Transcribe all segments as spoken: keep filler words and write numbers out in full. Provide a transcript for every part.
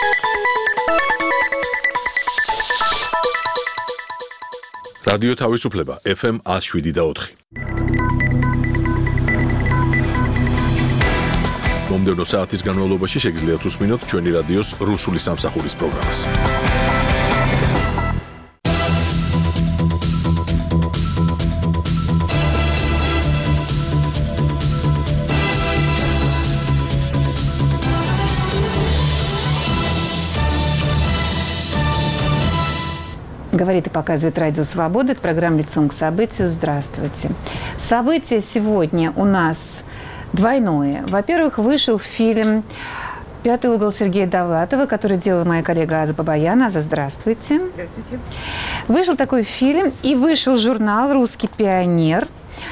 რადიო თავისუფლება ეფ ემ one oh seven და four. მომდევნო საათის განმავლობაში შეგიძლიათ უსმინოთ ჩვენი რადიოს რუსული სამსახურის პროგრამას. Говорит и показывает Радио Свобода. Это программа «Лицом к событию». Здравствуйте. Событие сегодня у нас двойное. Во-первых, вышел фильм «Пятый угол» Сергея Довлатова, который делала моя коллега Аза Бабаян. Аза, здравствуйте. Здравствуйте. Вышел такой фильм, и вышел журнал «Русский пионер»,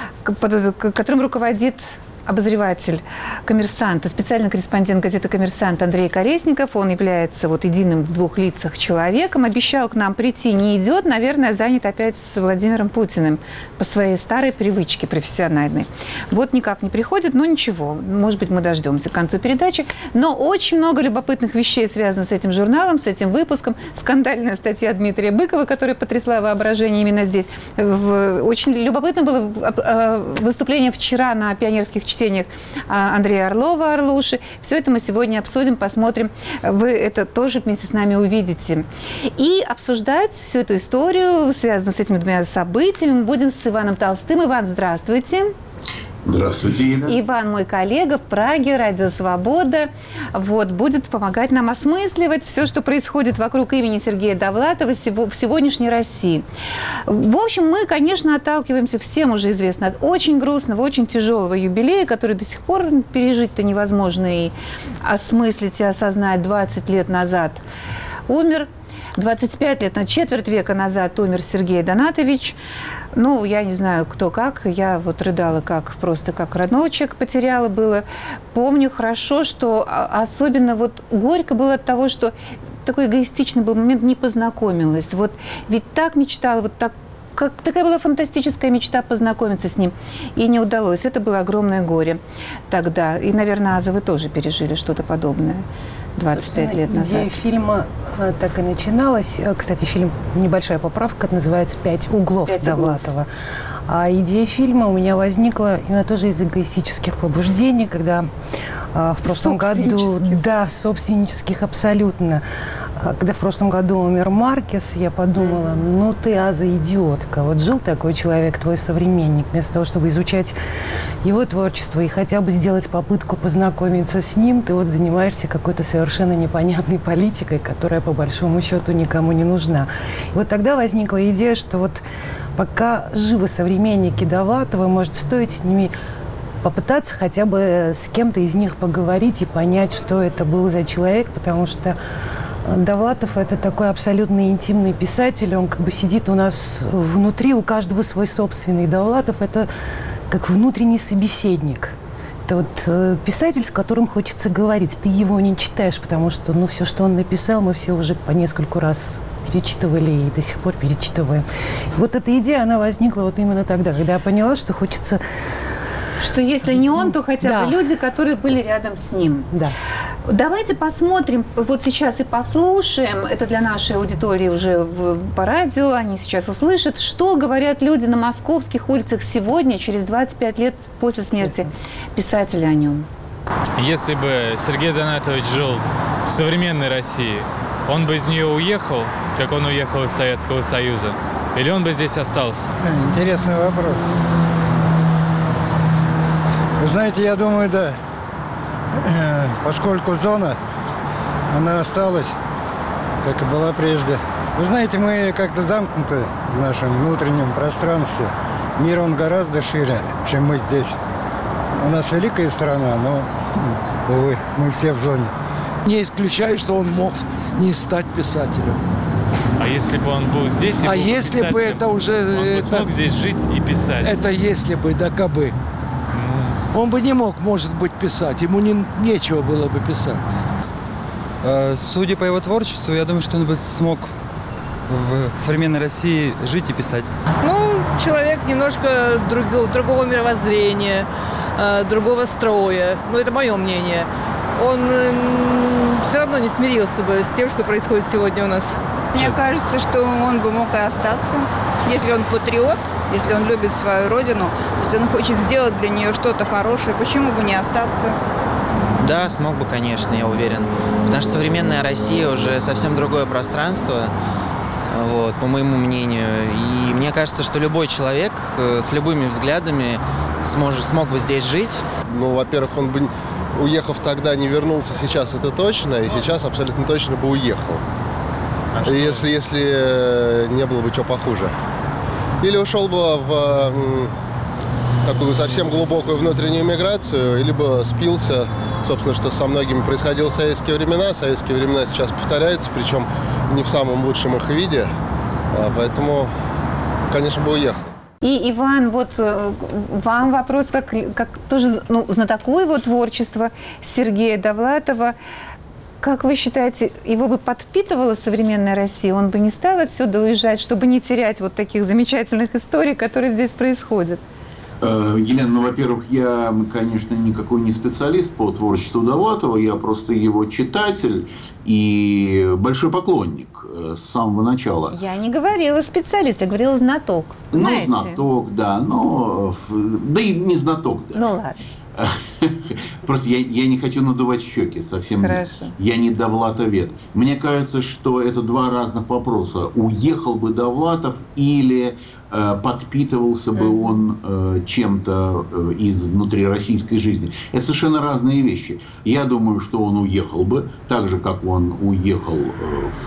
которым руководит обозреватель «Коммерсанта», специальный корреспондент газеты «Коммерсант» Андрей Колесников. Он является вот единым в двух лицах человеком. Обещал к нам прийти, не идет. Наверное, занят опять с Владимиром Путиным по своей старой привычке профессиональной. Вот никак не приходит, но ничего. Может быть, мы дождемся к концу передачи. Но очень много любопытных вещей связано с этим журналом, с этим выпуском. Скандальная статья Дмитрия Быкова, которая потрясла воображение именно здесь. Очень любопытно было выступление вчера на пионерских чтениях Андрея Орлова, Орлуши. Все это мы сегодня обсудим, посмотрим. Вы это тоже вместе с нами увидите. И обсуждать всю эту историю, связанную с этими двумя событиями, мы будем с Иваном Толстым. Иван, здравствуйте. Здравствуйте, Ирина. Иван, мой коллега в Праге, Радио Свобода, вот, будет помогать нам осмысливать все, что происходит вокруг имени Сергея Довлатова в сегодняшней России. В общем, мы, конечно, отталкиваемся, всем уже известно, от очень грустного, очень тяжелого юбилея, который до сих пор пережить-то невозможно и осмыслить и осознать. двадцать лет назад умер. двадцать пять лет, на четверть века назад умер Сергей Донатович. Ну, я не знаю, кто как. Я вот рыдала как просто как родного человека потеряла было. Помню хорошо, что особенно вот горько было от того, что такой эгоистичный был момент, не познакомилась. Вот ведь так мечтала, вот так, как, такая была фантастическая мечта познакомиться с ним. И не удалось. Это было огромное горе тогда. И, наверное, Аза, вы тоже пережили что-то подобное двадцать пять лет назад. Идея фильма так и начиналась. Кстати, фильм, небольшая поправка, называется «Пять углов» Довлатова. А идея фильма у меня возникла именно тоже из эгоистических побуждений, когда а, в прошлом году... Да, собственнических абсолютно. Когда в прошлом году умер Маркес, я подумала, ну ты, Аза, идиотка. Вот жил такой человек, твой современник, вместо того, чтобы изучать его творчество и хотя бы сделать попытку познакомиться с ним, ты вот занимаешься какой-то совершенно непонятной политикой, которая по большому счету никому не нужна. И вот тогда возникла идея, что вот пока живы современники Довлатова, может, стоит с ними попытаться хотя бы с кем-то из них поговорить и понять, что это был за человек, потому что Довлатов – это такой абсолютно интимный писатель, он как бы сидит у нас внутри, у каждого свой собственный. Довлатов – это как внутренний собеседник. Это вот э, писатель, с которым хочется говорить. Ты его не читаешь, потому что ну, все, что он написал, мы все уже по нескольку раз перечитывали и до сих пор перечитываем. И вот эта идея, она возникла вот именно тогда, когда я поняла, что хочется... Что если не он, то хотя да. бы люди, которые были рядом с ним. Да. Давайте посмотрим, вот сейчас и послушаем, это для нашей аудитории уже в, по радио, они сейчас услышат, что говорят люди на московских улицах сегодня, через двадцать пять лет после смерти писателя о нем. Если бы Сергей Донатович жил в современной России, он бы из нее уехал, как он уехал из Советского Союза, или он бы здесь остался? Интересный вопрос. Вы знаете, я думаю, да. Поскольку зона, она осталась, как и была прежде. Вы знаете, мы как-то замкнуты в нашем внутреннем пространстве. Мир, он гораздо шире, чем мы здесь. У нас великая страна, но, увы, мы все в зоне. Не исключаю, что он мог не стать писателем. А если бы он был здесь и А был если бы это уже... Он это, бы смог здесь жить и писать? Это если бы, да кабы. Он бы не мог, может быть, писать. Ему не, нечего было бы писать. Судя по его творчеству, я думаю, что он бы смог в современной России жить и писать. Ну, человек немножко другого, другого мировоззрения, другого строя. Ну, это мое мнение. Он все равно не смирился бы с тем, что происходит сегодня у нас. Мне кажется, что он бы мог и остаться, если он патриот, если он любит свою родину, если он хочет сделать для нее что-то хорошее, почему бы не остаться? Да, смог бы, конечно, я уверен. Потому что современная Россия уже совсем другое пространство, вот, по моему мнению. И мне кажется, что любой человек с любыми взглядами сможет, смог бы здесь жить. Ну, во-первых, он бы, уехав тогда, не вернулся сейчас, это точно, и сейчас абсолютно точно бы уехал. А если, если не было бы чего похуже. Или ушел бы в такую совсем глубокую внутреннюю миграцию, или бы спился, собственно, что со многими происходило в советские времена. Советские времена сейчас повторяются, причем не в самом лучшем их виде. Поэтому, конечно, бы уехал. И, Иван, вот вам вопрос, как, как тоже ну, знатоку его творчества Сергея Довлатова. Как вы считаете, его бы подпитывала современная Россия? Он бы не стал отсюда уезжать, чтобы не терять вот таких замечательных историй, которые здесь происходят? Елена, ну, во-первых, я, конечно, никакой не специалист по творчеству Довлатова, я просто его читатель и большой поклонник с самого начала. Я не говорила специалист, я говорила знаток. Знаете? Ну, знаток, да, но... Да и не знаток, да. Ну, ладно. Просто я, я не хочу надувать щеки, совсем нет. Я не довлатовед. Мне кажется, что это два разных вопроса. Уехал бы Довлатов или э, подпитывался бы mm-hmm. он э, чем-то э, из внутрироссийской жизни. Это совершенно разные вещи. Я думаю, что он уехал бы, так же, как он уехал э, в,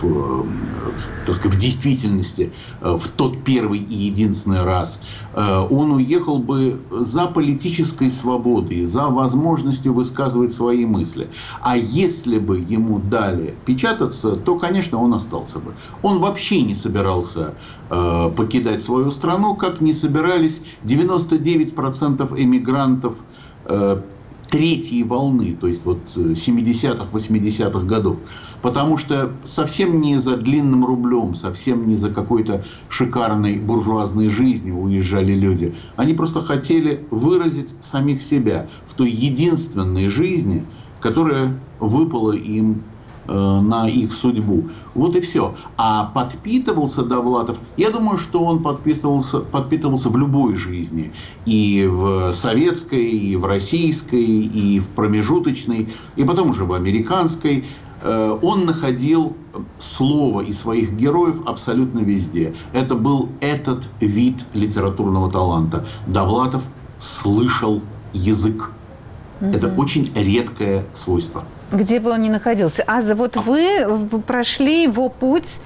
в, так сказать, в действительности э, в тот первый и единственный раз. Э, он уехал бы за политической свободой, за возможностью высказывать свои мысли. А если бы ему дали печататься, то, конечно, он остался бы. Он вообще не собирался э, покидать свою страну, как не собирались девяносто девять процентов эмигрантов э, третьей волны, то есть вот семидесятых, восьмидесятых годов. Потому что совсем не за длинным рублем, совсем не за какой-то шикарной буржуазной жизнью уезжали люди. Они просто хотели выразить самих себя в той единственной жизни, которая выпала им э, на их судьбу. Вот и все. А подпитывался Довлатов, я думаю, что он подпитывался, подпитывался в любой жизни. И в советской, и в российской, и в промежуточной, и потом уже в американской. Он находил слово и своих героев абсолютно везде. Это был этот вид литературного таланта. Довлатов слышал язык. Угу. Это очень редкое свойство. Где бы он ни находился. А вот вы прошли его путь,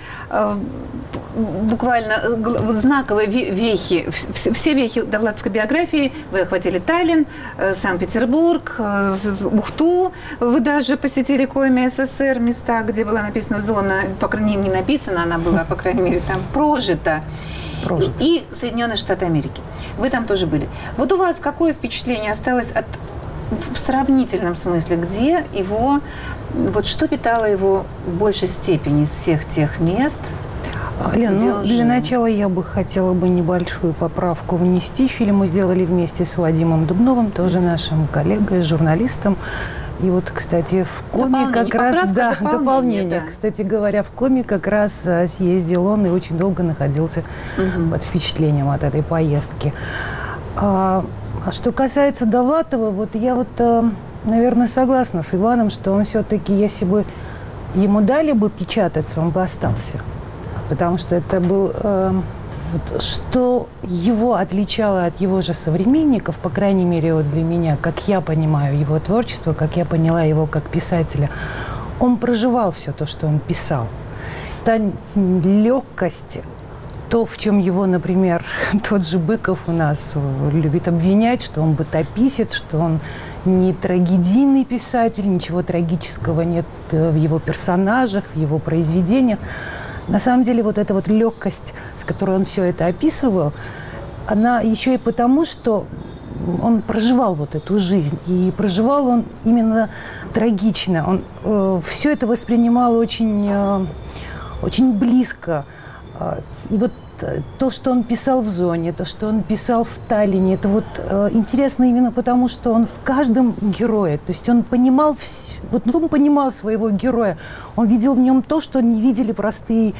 буквально знаковые вехи, все вехи довлатовской биографии. Вы охватили Таллин, Санкт-Петербург, Ухту. Вы даже посетили Коми СССР, места, где была написана зона, по крайней мере, не написана, она была, по крайней мере, там прожита. Прожито. И Соединенные Штаты Америки. Вы там тоже были. Вот у вас какое впечатление осталось от в сравнительном смысле, где его, вот что питало его в большей степени из всех тех мест? Лен, ну, для начала я бы хотела бы небольшую поправку внести. Фильм мы сделали вместе с Вадимом Дубновым, тоже нашим коллегой, журналистом. И вот, кстати, в Коми как раз... Поправка, да, дополнение, дополнение. Да. Кстати говоря, в Коми как раз съездил он и очень долго находился угу. под впечатлением от этой поездки. А, а что касается Довлатова, вот я вот, наверное, согласна с Иваном, что он все-таки, если бы ему дали бы печататься, он бы остался. Потому что это был... Э, вот, что его отличало от его же современников, по крайней мере, вот для меня, как я понимаю его творчество, как я поняла его как писателя, он проживал все то, что он писал. Та легкость, то, в чем его, например, тот же Быков у нас любит обвинять, что он бытописец, что он не трагедийный писатель, ничего трагического нет в его персонажах, в его произведениях. На самом деле, вот эта вот легкость, с которой он все это описывал, она еще и потому, что он проживал вот эту жизнь. И проживал он именно трагично. Он э, все это воспринимал очень, э, очень близко. И вот то, что он писал в «Зоне», то, что он писал в «Таллине», это вот э, интересно именно потому, что он в каждом герое, то есть он понимал, вс... вот он понимал своего героя, он видел в нем то, что не видели простые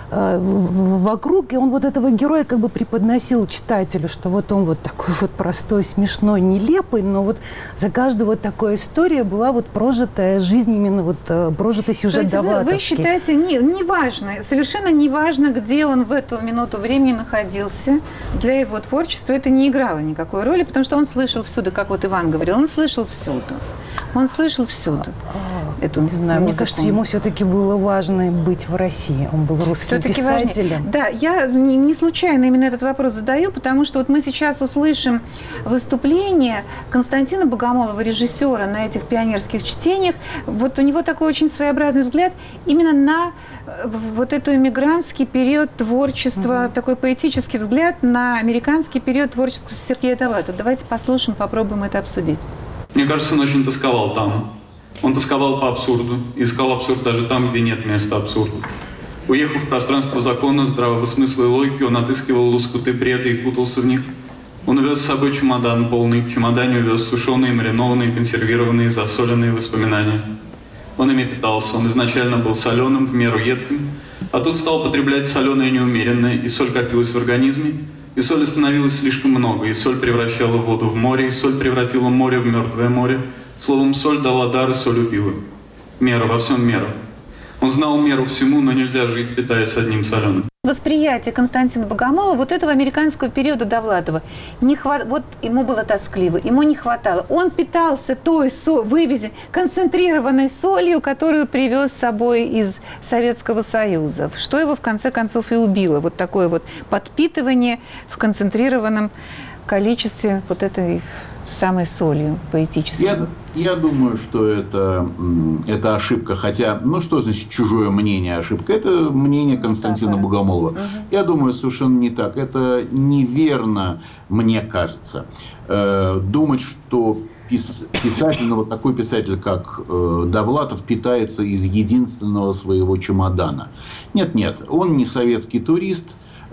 вокруг, и он вот этого героя как бы преподносил читателю, что вот он вот такой вот простой, смешной, нелепый, но вот за каждую вот такую историю была вот прожитая жизнь, именно вот прожитый сюжет Довлатовский. Вы, вы считаете, не, не важно, совершенно не важно, где он в эту минуту времени находился, для его творчества это не играло никакой роли, потому что он слышал всюду, как вот Иван говорил, он слышал всюду. Он слышал всюду эту не знаю, музыку. Мне кажется, ему все-таки было важно быть в России. Он был русским все-таки писателем. Важнее. Да, я не, не случайно именно этот вопрос задаю, потому что вот мы сейчас услышим выступление Константина Богомолова, режиссера, на этих пионерских чтениях. Вот у него такой очень своеобразный взгляд именно на вот этот эмигрантский период творчества, угу. такой поэтический взгляд на американский период творчества Сергея Довлатова. Давайте послушаем, попробуем это обсудить. Мне кажется, он очень тосковал там. Он тосковал по абсурду, искал абсурд даже там, где нет места абсурду. Уехав в пространство закона, здравого смысла и логики, он отыскивал лоскуты бреда и кутался в них. Он увез с собой чемодан полный, в чемодане увез сушеные, маринованные, консервированные, засоленные воспоминания. Он ими питался, он изначально был соленым, в меру едким, а тут стал потреблять соленое неумеренное, и соль копилась в организме, и соли становилось слишком много, и соль превращала воду в море, и соль превратила море в мертвое море. Словом, соль дала дар, и соль убила. Мера, во всем мера. Он знал меру всему, но нельзя жить, питаясь одним соленым. Восприятие Константина Богомолова вот этого американского периода Довлатова, не хват... вот ему было тоскливо, ему не хватало. Он питался той со... вывези... концентрированной солью, которую привез с собой из Советского Союза, что его в конце концов и убило. Вот такое вот подпитывание в концентрированном количестве вот этой самой солью поэтической. Я, я думаю, что это, это ошибка. Хотя, ну что значит чужое мнение ошибка? Это мнение Константина да, да. Богомолова. Угу. Я думаю, совершенно не так. Это неверно, мне кажется. Э, думать, что пис, писатель, ну вот такой писатель, как э, Довлатов, питается из единственного своего чемодана. Нет-нет, он не советский турист.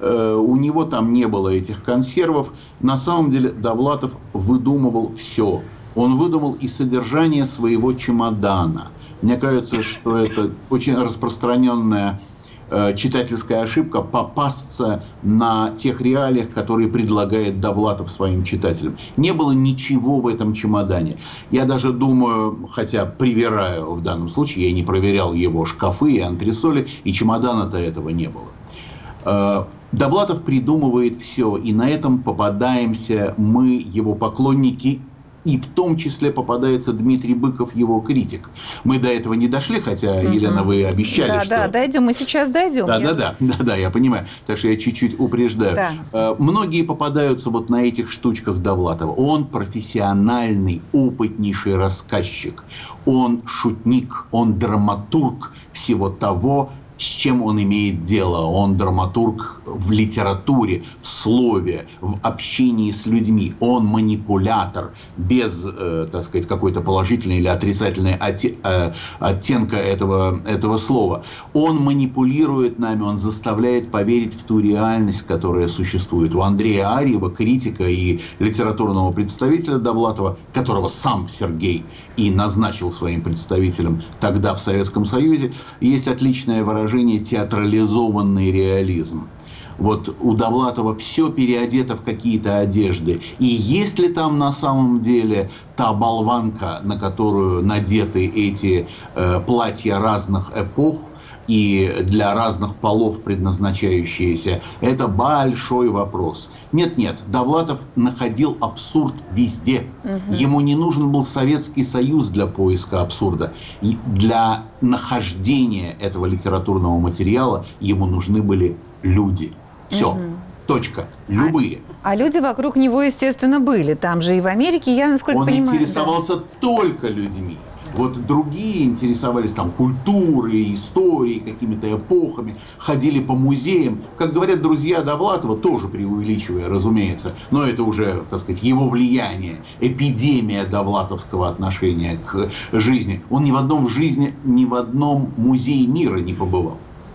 У него там не было этих консервов. На самом деле Довлатов выдумывал все. Он выдумал и содержание своего чемодана. Мне кажется, что это очень распространенная э, читательская ошибка попасться на тех реалиях, которые предлагает Довлатов своим читателям. Не было ничего в этом чемодане. Я даже думаю, хотя привираю в данном случае, я не проверял его шкафы и антресоли, и чемодана-то этого не было. Довлатов придумывает все, и на этом попадаемся мы, его поклонники, и в том числе попадается Дмитрий Быков, его критик. Мы до этого не дошли, хотя, угу. Елена, вы обещали, да, что... Да, да, дойдем, мы сейчас дойдем. Да, да, да, да, да, я понимаю. Так что я чуть-чуть упреждаю. Да. Многие попадаются вот на этих штучках Довлатова. Он профессиональный, опытнейший рассказчик. Он шутник, он драматург всего того, с чем он имеет дело. Он драматург в литературе, в слове, в общении с людьми. Он манипулятор без, э, так сказать, какой-то положительной или отрицательной отте- э, оттенка этого, этого слова. Он манипулирует нами, он заставляет поверить в ту реальность, которая существует. У Андрея Арьева, критика и литературного представителя Довлатова, которого сам Сергей и назначил своим представителем тогда в Советском Союзе, есть отличное выражение «театрализованный реализм». Вот у Довлатова все переодето в какие-то одежды. И есть ли там на самом деле та болванка, на которую надеты эти э, платья разных эпох и для разных полов предназначающиеся, это большой вопрос. Нет-нет, Довлатов находил абсурд везде. Угу. Ему не нужен был Советский Союз для поиска абсурда. И для нахождения этого литературного материала ему нужны были люди. Все. Угу. Точка. Любые. А, а люди вокруг него, естественно, были. Там же и в Америке, я насколько Он понимаю... Он интересовался да. только людьми. Вот другие интересовались там культурой, историей, какими-то эпохами, ходили по музеям. Как говорят друзья Довлатова, тоже преувеличивая, разумеется, но это уже, так сказать, его влияние, эпидемия довлатовского отношения к жизни. Он ни в одном в жизни, ни в одном музее мира не побывал.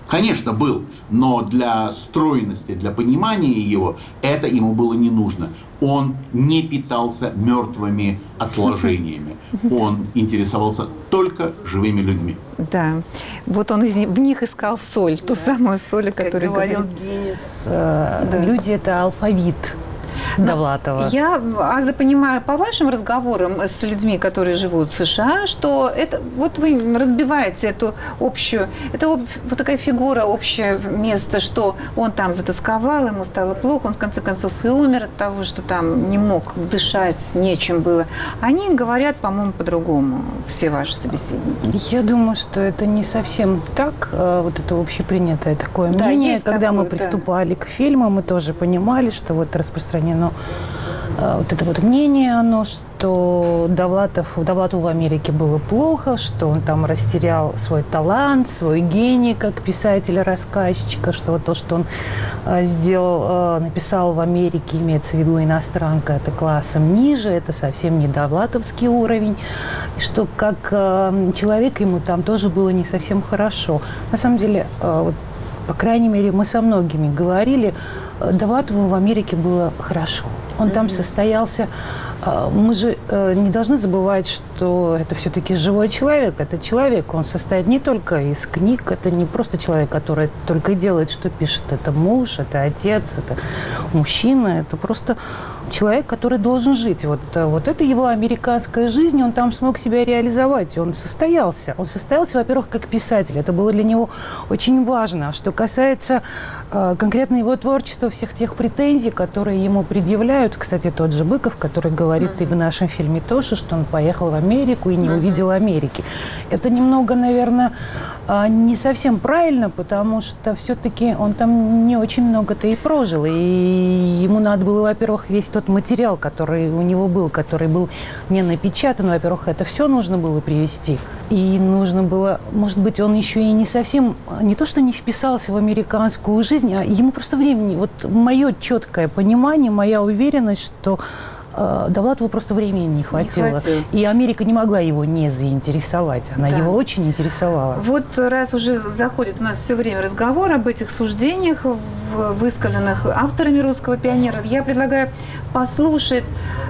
Конечно, был, но для стройности, для понимания его, это ему было не нужно. Он не питался мертвыми отложениями. Он интересовался только живыми людьми. Да. Вот он из них, в них искал соль, ту да. самую соль, о которой как говорил Гиннес. Э, да. Люди – это алфавит Довлатова. Я, Аза, понимаю по вашим разговорам с людьми, которые живут в США, что это вот вы разбиваете эту общую, это вот такая фигура, общее место, что он там затасковал, ему стало плохо, он в конце концов и умер от того, что там не мог дышать, нечем было. Они говорят, по-моему, по-другому, все ваши собеседники. Я думаю, что это не совсем так, вот это общепринятое такое да, мнение. Когда такое, мы приступали да. к фильму, мы тоже понимали, что вот распространено вот это вот мнение, оно, что Довлатов, Довлатову в Америке было плохо, что он там растерял свой талант, свой гений как писателя-рассказчика, что вот то, что он сделал, написал в Америке, имеется в виду иностранка, это классом ниже, это совсем не довлатовский уровень, и что как человек ему там тоже было не совсем хорошо. На самом деле, вот, по крайней мере, мы со многими говорили, Довлатову в Америке было хорошо. Он mm-hmm. там состоялся. Мы же не должны забывать, что это все-таки живой человек. Это человек. Он состоит не только из книг. Это не просто человек, который только делает, что пишет. Это муж, это отец, это мужчина. Это просто человек, который должен жить. Вот, вот это его американская жизнь. Он там смог себя реализовать. Он состоялся. Он состоялся, во-первых, как писатель. Это было для него очень важно. А что касается э, конкретно его творчества, всех тех претензий, которые ему предъявляют, кстати, тот же Быков, который говорит mm-hmm. и в нашем фильме тоже, что он поехал в Америку и не mm-hmm. увидел Америки. Это немного, наверное, не совсем правильно, потому что все-таки он там не очень много-то и прожил. И ему надо было, во-первых, весь тот материал, который у него был, который был не напечатан, во-первых, это все нужно было привести. И нужно было, может быть, он еще и не совсем, не то что не вписался в американскую жизнь, а ему просто времени, вот мое четкое понимание, моя уверенность, что э, Довлатову просто времени не хватило. не хватило. И Америка не могла его не заинтересовать. Она да. его очень интересовала. Вот раз уже заходит у нас все время разговор об этих суждениях, высказанных авторами «Русского пионера», я предлагаю послушать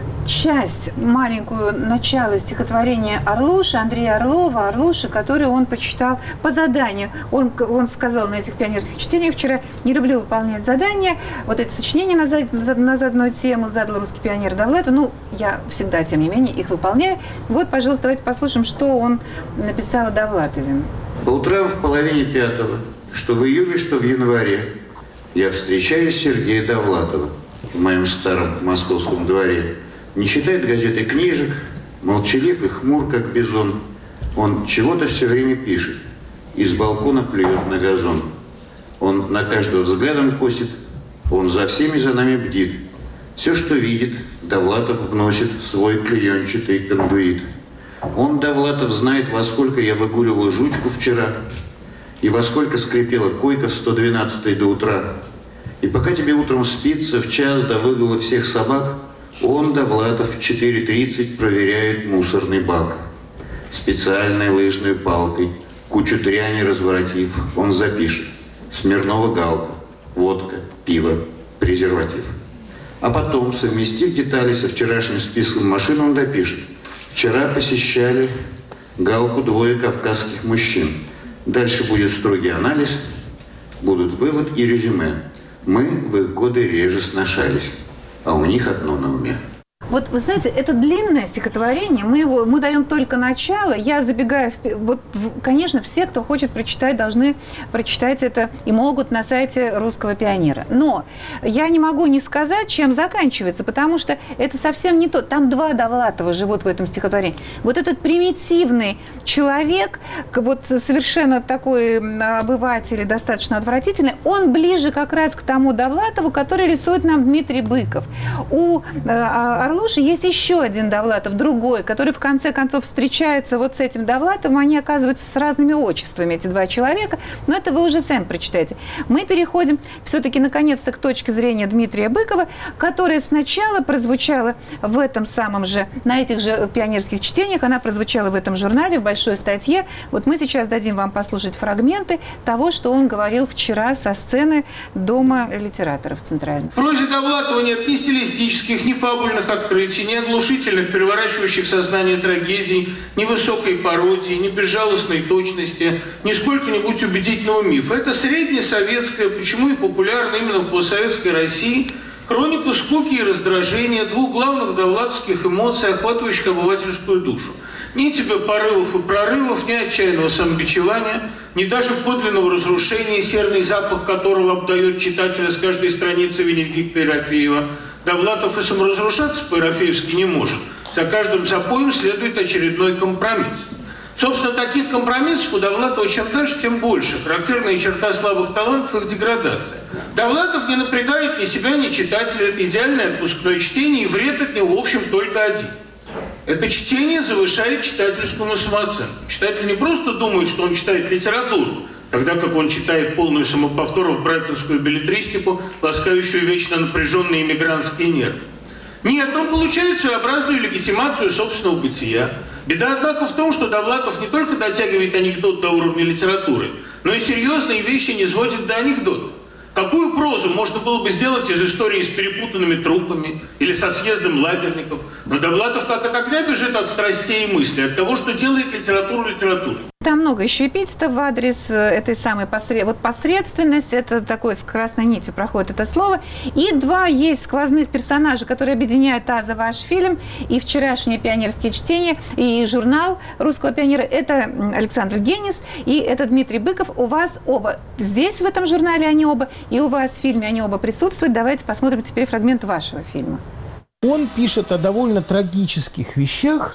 часть, маленькую начало стихотворения Орлуши, Андрея Орлова, Орлуши, которое он почитал по заданию. Он, он сказал на этих пионерских чтениях вчера: не люблю выполнять задания. Вот эти сочинения на, зад, на заданную тему задал русский пионер Довлатов. Ну, я всегда, тем не менее, их выполняю. Вот, пожалуйста, давайте послушаем, что он написал о Довлатове. По утрам в половине пятого, что в июле, что в январе, я встречаю Сергея Довлатова в моем старом московском дворе. Не читает газеты книжек, молчалив и хмур, как бизон. Он чего-то все время пишет, из балкона плюет на газон. Он на каждого взглядом косит, он за всеми за нами бдит. Все, что видит, Довлатов вносит в свой клеенчатый кондуит. Он, Довлатов, знает, во сколько я выгуливал жучку вчера, и во сколько скрипела койка в сто двенадцатой до утра. И пока тебе утром спится, в час до выгула всех собак, он, Довлатов, в четыре тридцать проверяет мусорный бак. Специальной лыжной палкой, кучу дряни разворотив, он запишет: Смирнова галка, водка, пиво, презерватив. А потом, совместив детали со вчерашним списком машин, он допишет: вчера посещали галку двое кавказских мужчин. Дальше будет строгий анализ, будут вывод и резюме. Мы в их годы реже сношались, а у них одно на уме. Вот, вы знаете, это длинное стихотворение, мы его, мы даем только начало, я забегаю, в, вот, конечно, все, кто хочет прочитать, должны прочитать это и могут на сайте «Русского пионера». Но я не могу не сказать, чем заканчивается, потому что это совсем не то. Там два Довлатова живут в этом стихотворении. Вот этот примитивный человек, вот совершенно такой обыватель, достаточно отвратительный, он ближе как раз к тому Довлатову, который рисует нам Дмитрий Быков. У Орлова Калуши есть еще один Довлатов, другой, который в конце концов встречается вот с этим Довлатовым. Они оказываются с разными отчествами, эти два человека. Но это вы уже сами прочитаете. Мы переходим все-таки наконец-то к точке зрения Дмитрия Быкова, которая сначала прозвучала в этом самом же, на этих же пионерских чтениях, она прозвучала в этом журнале, в большой статье. Вот мы сейчас дадим вам послушать фрагменты того, что он говорил вчера со сцены Дома литераторов Центрального. В прозе Довлатова нет ни стилистических, ни фабульных открытий, ни оглушительных, переворачивающих сознание трагедий, ни высокой пародии, ни безжалостной точности, ни сколько-нибудь убедительного мифа. Это среднесоветская, почему и популярна именно в постсоветской России, хроника скуки и раздражения, двух главных довлатовских эмоций, охватывающих обывательскую душу. Ни тебе порывов и прорывов, ни отчаянного самобичевания, ни даже подлинного разрушения, серный запах которого обдает читателя с каждой страницы Венедикта Ерофеева. Довлатов и саморазрушаться по-ерофеевски не может. За каждым запоем следует очередной компромисс. Собственно, таких компромиссов у Довлатова чем дальше, тем больше. Характерная черта слабых талантов – их деградация. Довлатов не напрягает ни себя, ни читателя. Это идеальное отпускное чтение, и вред от него, в общем, только один. Это чтение завышает читательскую самооценку. Читатель не просто думает, что он читает литературу, тогда как он читает полную самоповторов брайтонскую беллетристику, ласкающую вечно напряженные иммигрантские нервы. Нет, он получает своеобразную легитимацию собственного бытия. Беда, однако, в том, что Довлатов не только дотягивает анекдот до уровня литературы, но и серьезные вещи не сводит до анекдота. Какую прозу можно было бы сделать из истории с перепутанными трупами или со съездом лагерников? Но Довлатов как от огня бежит от страстей и мыслей, от того, что делает литературу литературой. Там много еще эпитетов в адрес этой самой посред... вот посредственность, это такой с красной нитью проходит это слово. И два есть сквозных персонажа, которые объединяют «Аза» ваш фильм, и вчерашние пионерские чтения, и журнал «Русского пионера». Это Александр Генис и это Дмитрий Быков. У вас оба здесь, в этом журнале, они оба, и у вас в фильме они оба присутствуют. Давайте посмотрим теперь фрагмент вашего фильма. Он пишет о довольно трагических вещах.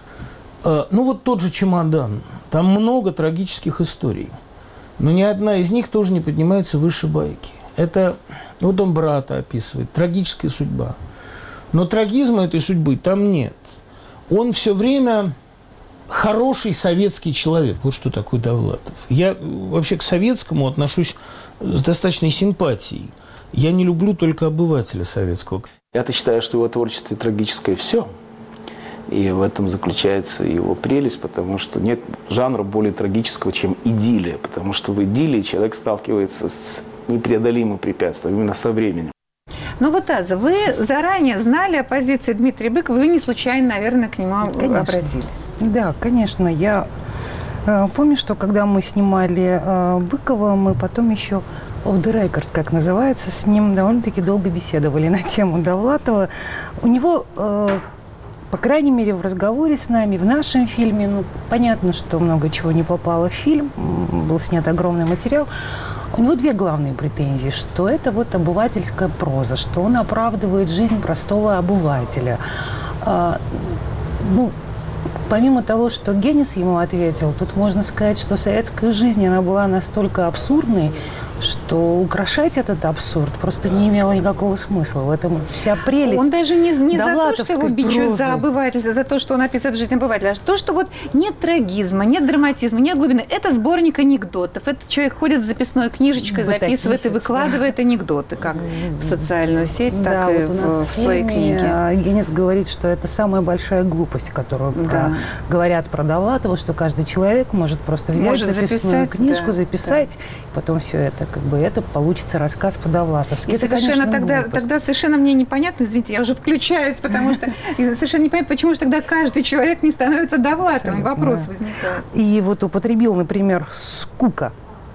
Ну вот тот же «Чемодан». Там много трагических историй. Но ни одна из них тоже не поднимается выше байки. Это, вот он брата описывает, трагическая судьба. Но трагизма этой судьбы там нет. Он все время хороший советский человек. Вот что такое Довлатов. Я вообще к советскому отношусь с достаточной симпатией. Я не люблю только обывателя советского. Я-то считаю, что его творчество трагическое все. И в этом заключается его прелесть, потому что нет жанра более трагического, чем идиллия. Потому что в идиллии человек сталкивается с непреодолимым препятствием именно со временем. Ну вот, Аза, вы заранее знали о позиции Дмитрия Быкова, вы не случайно, наверное, к нему конечно. обратились. Да, конечно. Я э, помню, что когда мы снимали э, Быкова, мы потом еще off the record, как называется, с ним довольно-таки долго беседовали на тему Довлатова. У него... Э, По крайней мере, в разговоре с нами, в нашем фильме, ну, понятно, что много чего не попало в фильм, был снят огромный материал. У него две главные претензии, что это вот обывательская проза, что он оправдывает жизнь простого обывателя. А, ну, помимо того, что Генис ему ответил, тут можно сказать, что советская жизнь, она была настолько абсурдной, что украшать этот абсурд просто не имело никакого смысла. В этом вся прелесть. Он даже не, не за то, что его бичуют за обывателя, за то, что он описывает жизнь обывателя, а то, что вот нет трагизма, нет драматизма, нет глубины. Это сборник анекдотов. Этот человек ходит с записной книжечкой, записывает и выкладывает анекдоты, как в социальную сеть, так да, и вот в, в своей книге. Генис говорит, что это самая большая глупость, которую да. про, говорят про Довлатова, что каждый человек может просто взять может записную записать, книжку, да, записать, да. и потом все это как бы это получится рассказ по-довлатовски. И это, совершенно конечно, тогда, тогда совершенно мне непонятно, извините, я уже включаюсь, потому что совершенно непонятно, почему же тогда каждый человек не становится Довлатовым. Вопрос возникает. И вот употребил, например, скука.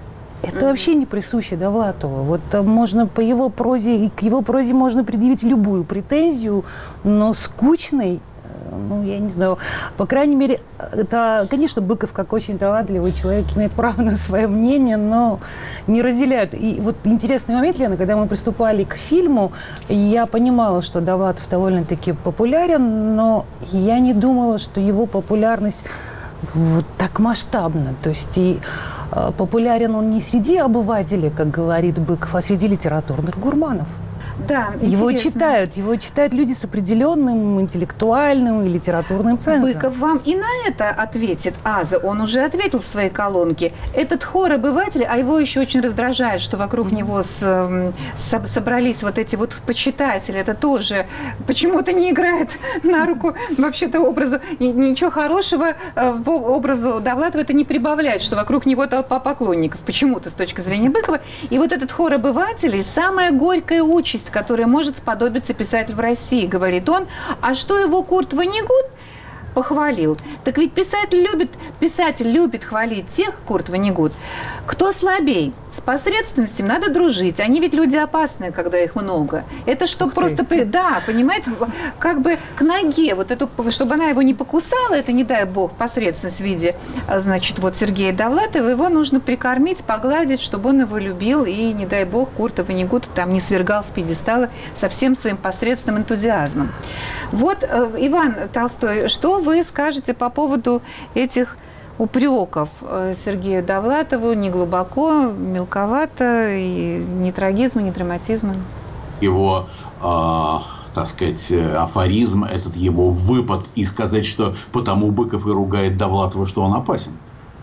Это вообще не присуще Довлатову. Вот можно по его прозе, к его прозе можно предъявить любую претензию, но скучной, ну, я не знаю, по крайней мере, это, конечно, Быков, как очень талантливый человек, имеет право на свое мнение, но не разделяют. И вот интересный момент, Лена, когда мы приступали к фильму, я понимала, что Довлатов довольно-таки популярен, но я не думала, что его популярность вот так масштабна. То есть и э, популярен он не среди обывателей, как говорит Быков, а среди литературных гурманов. Да, его интересно. читают, его читают люди с определенным интеллектуальным и литературным цензом. Быков вам и на это ответит Аза. Он уже ответил в своей колонке. Этот хор обывателей, а его еще очень раздражает, что вокруг mm-hmm. него с, с, собрались вот эти вот почитатели. Это тоже почему-то не играет на руку вообще-то образу. Ничего хорошего в образу Довлатова это не прибавляет, что вокруг него толпа поклонников. Почему-то с точки зрения Быкова. И вот этот хор обывателей – самая горькая участь, которая может сподобиться писатель в России, говорит он. А что его Курт Воннегут похвалил? Так ведь писатель любит, писатель любит хвалить тех, Курт Воннегут, кто слабей. С посредственностью надо дружить. Они ведь люди опасные, когда их много. Это что просто... При... Да, понимаете, как бы к ноге, вот эту, чтобы она его не покусала, это, не дай бог, посредственность в виде, значит, вот Сергея Довлатова, его нужно прикормить, погладить, чтобы он его любил, и, не дай бог, Курта Воннегута там не свергал с пьедестала со всем своим посредственным энтузиазмом. Вот, Иван Толстой, что вы скажете по поводу этих упреков Сергею Довлатову? Не глубоко, мелковато, и ни трагизма, ни драматизма. Его, э, так сказать, афоризм, этот его выпад, и сказать, что потому Быков и ругает Довлатова, что он опасен.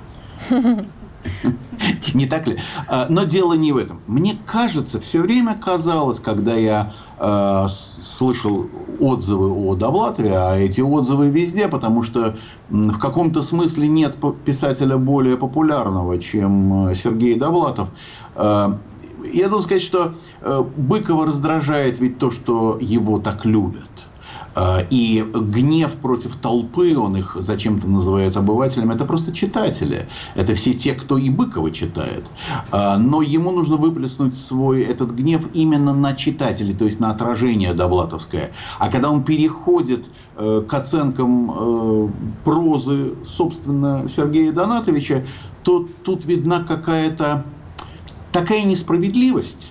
Не так ли? Но дело не в этом. Мне кажется, все время казалось, когда я э, слышал отзывы о Довлатове, а эти отзывы везде, потому что в каком-то смысле нет писателя более популярного, чем Сергей Довлатов. Э, я должен сказать, что э, Быкова раздражает ведь то, что его так любят. И гнев против толпы, он их зачем-то называет обывателями, это просто читатели. Это все те, кто и Быкова читает. Но ему нужно выплеснуть свой этот гнев именно на читателей, то есть на отражение довлатовское. А когда он переходит к оценкам прозы, собственно, Сергея Донатовича, то тут видна какая-то такая несправедливость,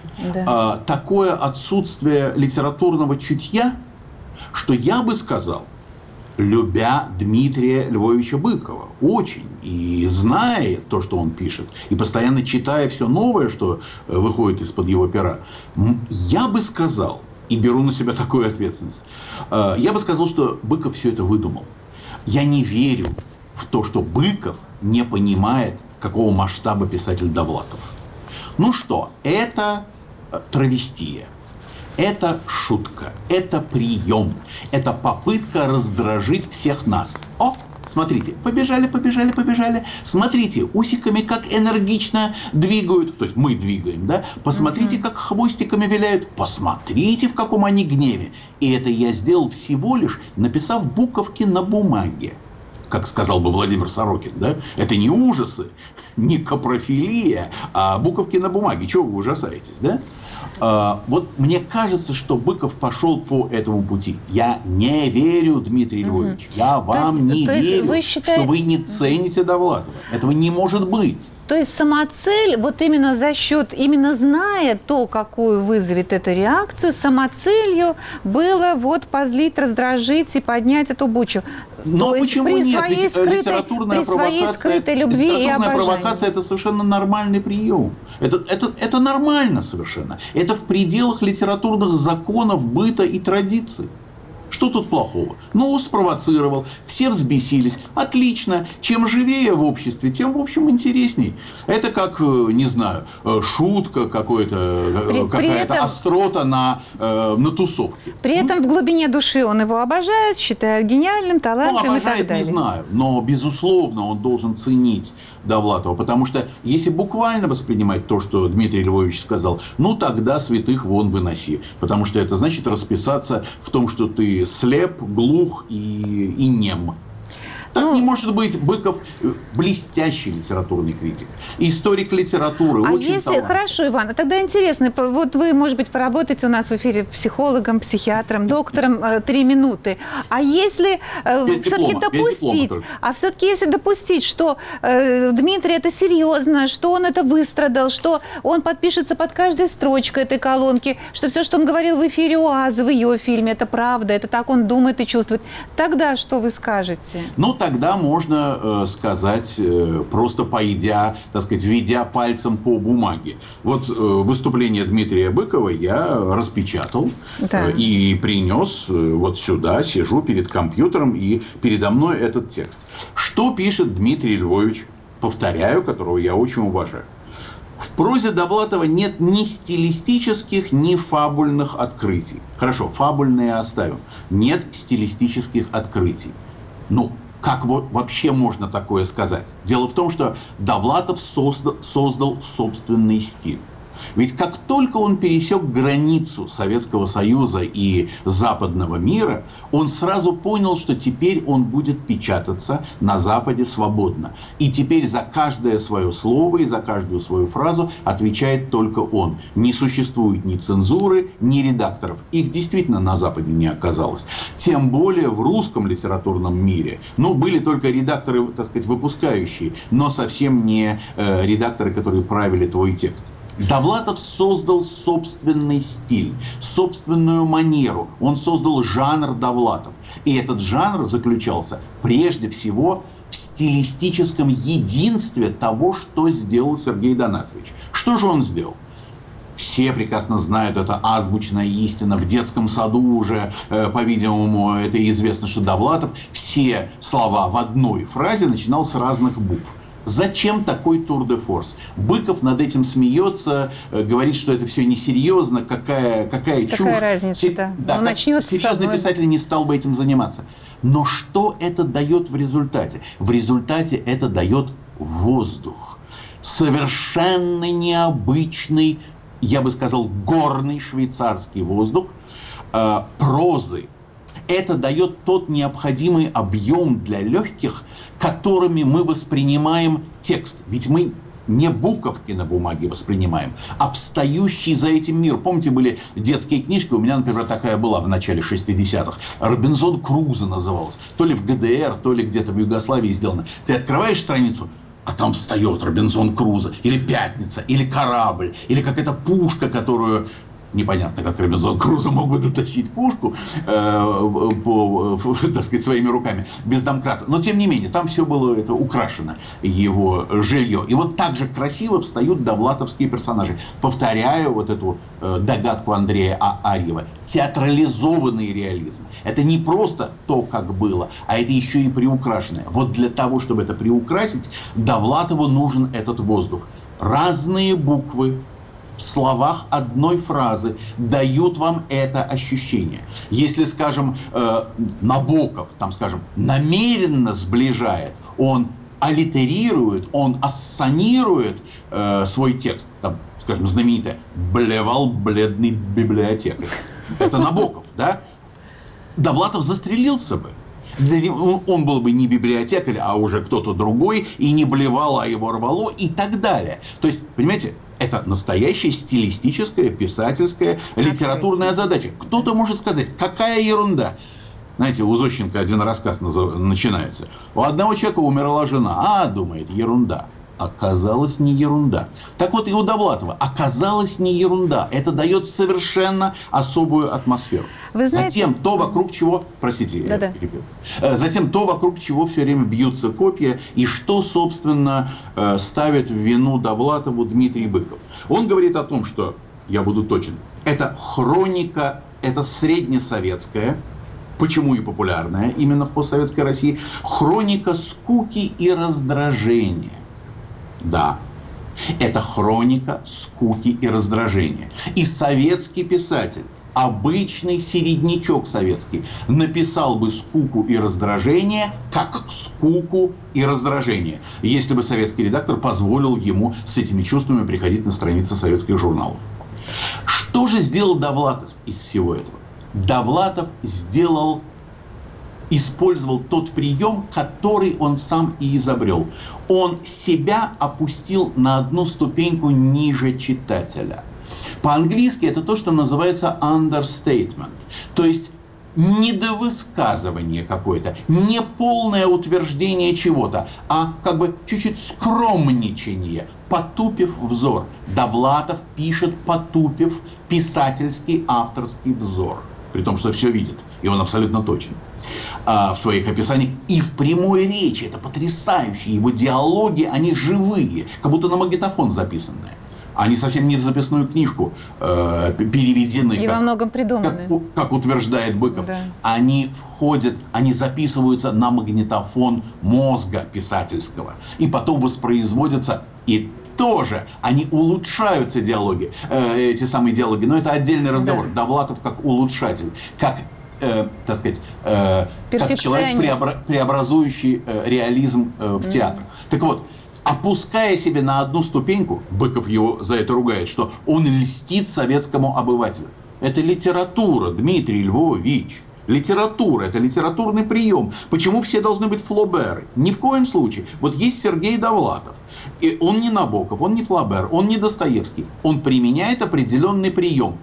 да. Такое отсутствие литературного чутья, что я бы сказал, любя Дмитрия Львовича Быкова, очень, и зная то, что он пишет, и постоянно читая все новое, что выходит из-под его пера, я бы сказал, и беру на себя такую ответственность, я бы сказал, что Быков все это выдумал. Я не верю в то, что Быков не понимает, какого масштаба писатель Довлатов. Ну что, это травестия. Это шутка, это прием, это попытка раздражить всех нас. О, смотрите, побежали, побежали, побежали. Смотрите, усиками как энергично двигают, то есть мы двигаем, да? Посмотрите, как хвостиками виляют. Посмотрите, в каком они гневе. И это я сделал всего лишь, написав буковки на бумаге. Как сказал бы Владимир Сорокин, да? Это не ужасы, не капрофилия, а буковки на бумаге. Чего вы ужасаетесь, да? Uh, вот мне кажется, что Быков пошел по этому пути. Я не верю, Дмитрий Львович. Mm-hmm. Я вам есть, не верю, вы считаете... что вы не цените Довлатова. Этого не может быть. То есть самоцель, вот именно за счет, именно зная то, какую вызовет эта реакцию, самоцелью было вот позлить, раздражить и поднять эту бучу. Но то почему нет? Ведь скрытой, литературная, провокация, литературная провокация – это совершенно нормальный прием. Это, это, это нормально совершенно. Это в пределах литературных законов, быта и традиций. Что тут плохого? Ну, спровоцировал, все взбесились. Отлично. Чем живее в обществе, тем, в общем, интересней. Это как, не знаю, шутка какой-то, какая-то этом, острота на, на тусовке. При этом в глубине души он его обожает, считает гениальным, талантливым, ну, обожает, и так далее. Не знаю, но, безусловно, он должен ценить Довлатова. Потому что, если буквально воспринимать то, что Дмитрий Львович сказал, ну, тогда святых вон выноси. Потому что это значит расписаться в том, что ты слеп, глух и, и нем. Так ну, не может быть. Быков блестящий литературный критик, историк литературы, а очень если, талантливый. Хорошо, Иван, а тогда интересно, вот вы, может быть, поработаете у нас в эфире психологом, психиатром, доктором э, три минуты. А если э, все-таки допустить, а все-таки если допустить, что э, Дмитрий это серьезно, что он это выстрадал, что он подпишется под каждой строчкой этой колонки, что все, что он говорил в эфире УАЗа, в ее фильме, это правда, это так он думает и чувствует, тогда что вы скажете? Ну, тогда можно э, сказать, э, просто пойдя, так сказать, ведя пальцем по бумаге? Вот э, выступление Дмитрия Быкова я распечатал да. э, и принес э, вот сюда, сижу перед компьютером, и передо мной этот текст. Что пишет Дмитрий Львович, повторяю, которого я очень уважаю. В прозе Довлатова нет ни стилистических, ни фабульных открытий. Хорошо, фабульные оставим. Нет стилистических открытий. Ну, как вот вообще можно такое сказать? Дело в том, что Довлатов создал, создал собственный стиль. Ведь как только он пересек границу Советского Союза и западного мира, он сразу понял, что теперь он будет печататься на Западе свободно. И теперь за каждое свое слово и за каждую свою фразу отвечает только он. Не существует ни цензуры, ни редакторов. Их действительно на Западе не оказалось. Тем более в русском литературном мире. Ну, были только редакторы, так сказать, выпускающие, но совсем не э, редакторы, которые правили твой текст. Довлатов создал собственный стиль, собственную манеру. Он создал жанр Довлатов. И этот жанр заключался прежде всего в стилистическом единстве того, что сделал Сергей Донатович. Что же он сделал? Все прекрасно знают, это азбучная истина. В детском саду уже, э, по-видимому, это известно, что Довлатов все слова в одной фразе начинал с разных букв. Зачем такой тур-де-форс? Быков над этим смеется, говорит, что это все несерьезно, какая, какая чушь. Какая разница, Се- да. да Ну, начнется серьезный с одной... писатель не стал бы этим заниматься. Но что это дает в результате? В результате это дает воздух. Совершенно необычный, я бы сказал, горный швейцарский воздух э, прозы. Это дает тот необходимый объем для легких, которыми мы воспринимаем текст. Ведь мы не буковки на бумаге воспринимаем, а встающий за этим мир. Помните, были детские книжки, у меня, например, такая была в начале шестидесятых. «Робинзон Крузо» называлась. То ли в ГДР, то ли где-то в Югославии сделано. Ты открываешь страницу, а там встает Робинзон Крузо, или «Пятница», или «Корабль», или какая-то пушка, которую... Непонятно, как Робинзон Крузо мог бы дотащить пушку э, по, так сказать, своими руками без домкрата. Но, тем не менее, там все было это украшено, его жилье. И вот так же красиво встают довлатовские персонажи. Повторяю вот эту э, догадку Андрея Арьева. Театрализованный реализм. Это не просто то, как было, а это еще и приукрашенное. Вот для того, чтобы это приукрасить, Довлатову нужен этот воздух. Разные буквы в словах одной фразы дают вам это ощущение. Если, скажем, э, Набоков, там, скажем, намеренно сближает, он аллитерирует, он ассонирует э, свой текст, там, скажем, знаменитое «блевал бледный библиотекарь». Это Набоков, да? Довлатов застрелился бы. Он был бы не библиотекарь, а уже кто-то другой, и не блевал, а его рвало, и так далее. То есть, понимаете, это настоящая стилистическая, писательская, литературная задача. Кто-то может сказать, какая ерунда. Знаете, у Зощенко один рассказ начинается. У одного человека умерла жена. А, думает, ерунда. Оказалось, не ерунда. Так вот, и у Довлатова оказалось не ерунда. Это дает совершенно особую атмосферу. Вы знаете... Затем то, вокруг чего... Простите, Да-да. я перебил. Затем то, вокруг чего все время бьются копья, и что, собственно, ставит в вину Довлатову Дмитрий Быков. Он говорит о том, что, я буду точен, это хроника, это среднесоветская, почему и популярная именно в постсоветской России, хроника скуки и раздражения. Да, это хроника скуки и раздражения. И советский писатель, обычный середнячок советский, написал бы скуку и раздражение как скуку и раздражение, если бы советский редактор позволил ему с этими чувствами приходить на страницы советских журналов. Что же сделал Довлатов из всего этого? Довлатов сделал... использовал тот прием, который он сам и изобрел. Он себя опустил на одну ступеньку ниже читателя. По-английски это то, что называется understatement. То есть недовысказывание какое-то, не полное утверждение чего-то, а как бы чуть-чуть скромничание, потупив взор. Довлатов пишет, потупив писательский авторский взор. При том, что все видит, и он абсолютно точен. а, в своих описаниях и в прямой речи. Это потрясающе. Его диалоги, они живые, как будто на магнитофон записанные. Они совсем не в записную книжку э, переведены. И как, во многом придуманы. Как, как утверждает Быков. Да. Они входят, они записываются на магнитофон мозга писательского. И потом воспроизводятся, и тоже они улучшаются, диалоги, э, эти самые диалоги. Но это отдельный разговор. Да. Довлатов как улучшатель, как, э, так сказать, э, как человек, преобра- преобразующий э, реализм э, в театр. Mm. Так вот, опуская себе на одну ступеньку, Быков его за это ругает, что он льстит советскому обывателю. Это литература, Дмитрий Львович. Литература, это литературный прием. Почему все должны быть Флоберы? Ни в коем случае. Вот есть Сергей Довлатов. И он не Набоков, он не Флобер, он не Достоевский. Он применяет определенный прием.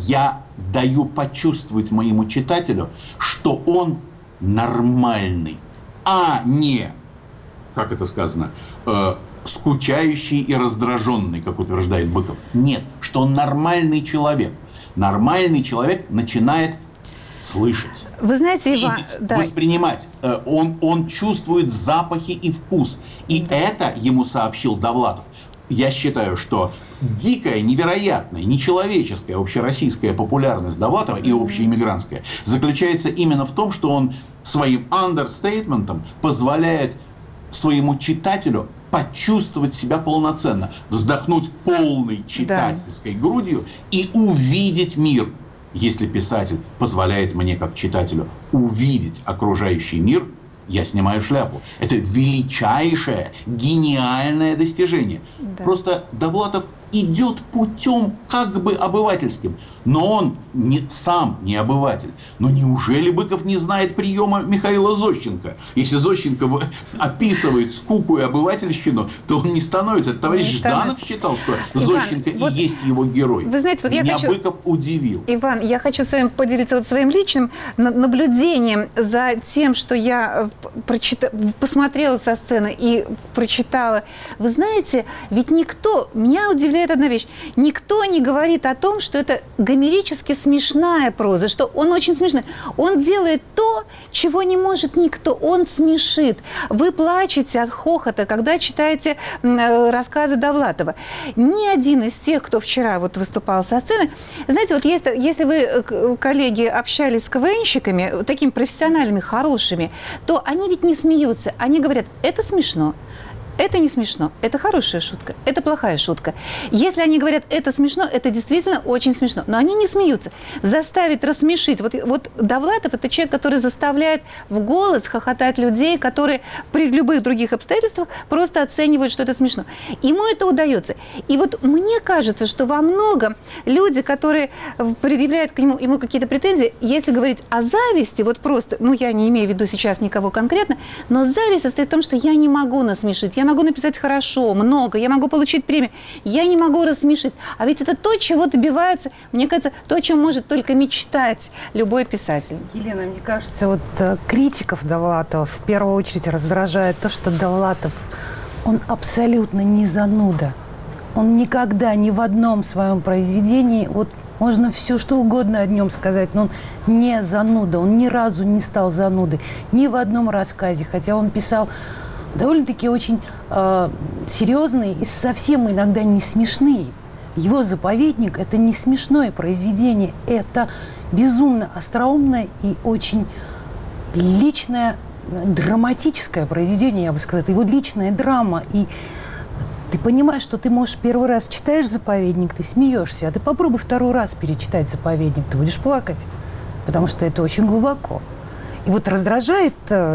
Я даю почувствовать моему читателю, что он нормальный, а не, как это сказано, э, скучающий и раздраженный, как утверждает Быков. Нет, что он нормальный человек. Нормальный человек начинает слышать, вы знаете, видеть, Иван, да. воспринимать. Он, он чувствует запахи и вкус. И да. это ему сообщил Довлатов. Я считаю, что дикая, невероятная, нечеловеческая общероссийская популярность Довлатова и общеэмигрантская заключается именно в том, что он своим андерстейтментом позволяет своему читателю почувствовать себя полноценно, вздохнуть полной читательской да. грудью и увидеть мир. Если писатель позволяет мне, как читателю, увидеть окружающий мир, я снимаю шляпу. Это величайшее, гениальное достижение. Да. Просто Довлатов идет путем как бы обывательским, но он не, сам не обыватель. Но неужели Быков не знает приема Михаила Зощенко? Если Зощенко описывает скуку и обывательщину, то он не становится. Товарищ не Жданов считал, что Иван, Зощенко вот, и есть его герой. Вы знаете, вот я Меня хочу... Быков удивил. Иван, я хочу с вами поделиться вот своим личным наблюдением за тем, что я прочита... посмотрела со сцены и прочитала. Вы знаете, ведь никто, меня удивляет одна вещь, никто не говорит о том, что это гомерически смешная проза, что он очень смешной. Он делает то, чего не может никто. Он смешит. Вы плачете от хохота, когда читаете рассказы Довлатова. Ни один из тех, кто вчера вот выступал со сцены, знаете, вот если, если вы, коллеги, общались с КВНщиками, такими профессиональными, хорошими, то они ведь не смеются. Они говорят, это смешно. Это не смешно, это хорошая шутка, это плохая шутка. Если они говорят, это смешно, это действительно очень смешно. Но они не смеются. Заставить рассмешить. Вот, вот Довлатов – это человек, который заставляет в голос хохотать людей, которые при любых других обстоятельствах просто оценивают, что это смешно. Ему это удается. И вот мне кажется, что во многом люди, которые предъявляют к нему ему какие-то претензии, если говорить о зависти, вот просто, ну я не имею в виду сейчас никого конкретно, но зависть состоит в том, что я не могу насмешить, я могу написать хорошо, много, я могу получить премию, я не могу рассмешить. А ведь это то, чего добивается, мне кажется, то, о чем может только мечтать любой писатель. Елена, мне кажется, вот критиков Довлатова в первую очередь раздражает то, что Довлатов, он абсолютно не зануда. Он никогда ни в одном своем произведении, вот можно все что угодно о нем сказать, но он не зануда, он ни разу не стал занудой, ни в одном рассказе, хотя он писал довольно-таки очень э, серьезные и совсем иногда не смешные. Его «Заповедник» – это не смешное произведение, это безумно остроумное и очень личное, драматическое произведение, я бы сказала. Его личная драма. И ты понимаешь, что ты можешь первый раз читаешь «Заповедник», ты смеешься, а ты попробуй второй раз перечитать «Заповедник», ты будешь плакать, потому что это очень глубоко. И вот раздражает,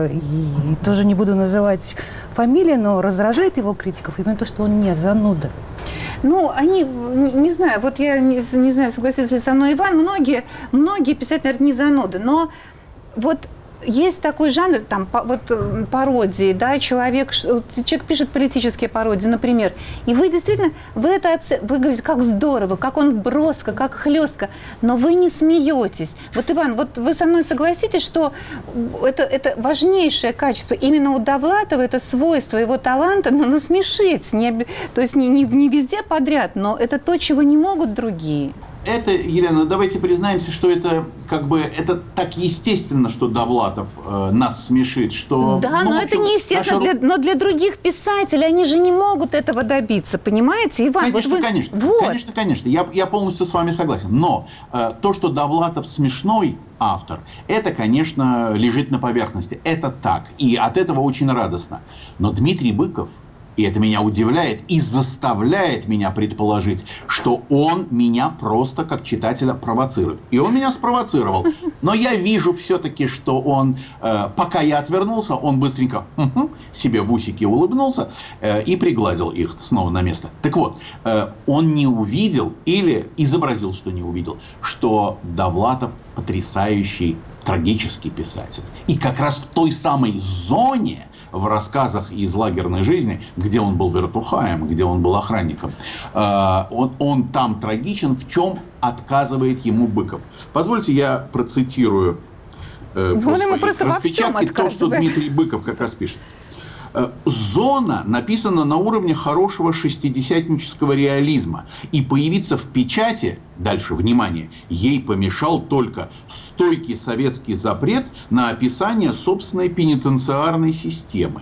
и тоже не буду называть фамилии, но раздражает его критиков именно то, что он не зануда. Ну, они, не, не знаю, вот я не, не знаю, согласится ли со мной Иван, многие, многие писатели, наверное, не зануды, но вот есть такой жанр, там, по, вот пародии, да, человек, человек пишет политические пародии, например, и вы действительно, вы это оцениваете, вы говорите, как здорово, как он броско, как хлестко, но вы не смеетесь. Вот, Иван, вот вы со мной согласитесь, что это, это важнейшее качество именно у Довлатова, это свойство его таланта, ну, насмешить, не, то есть не, не, не везде подряд, но это то, чего не могут другие. это, Елена, давайте признаемся, что это как бы это так естественно, что Довлатов э, нас смешит, что... Да, ну, но общем, это не естественно, наша... для, но для других писателей они же не могут этого добиться, понимаете, Иван? Конечно, вот вы... конечно, вот. конечно, конечно, я, я полностью с вами согласен, но э, то, что Довлатов смешной автор, это, конечно, лежит на поверхности, это так, и от этого очень радостно, но Дмитрий Быков, и это меня удивляет и заставляет меня предположить, что он меня просто как читателя провоцирует. И он меня спровоцировал. Но я вижу все-таки, что он, э, пока я отвернулся, он быстренько угу, себе в усики улыбнулся э, и пригладил их снова на место. Так вот, э, он не увидел или изобразил, что не увидел, что Довлатов потрясающий трагический писатель. И как раз в той самой зоне, в рассказах из лагерной жизни, где он был вертухаем, где он был охранником, он, он там трагичен, в чем отказывает ему Быков. Позвольте, я процитирую э, по своей распечатке то, что Дмитрий Быков как раз пишет. «Зона написана на уровне хорошего шестидесятнического реализма, и появиться в печати, дальше, внимание, ей помешал только стойкий советский запрет на описание собственной пенитенциарной системы».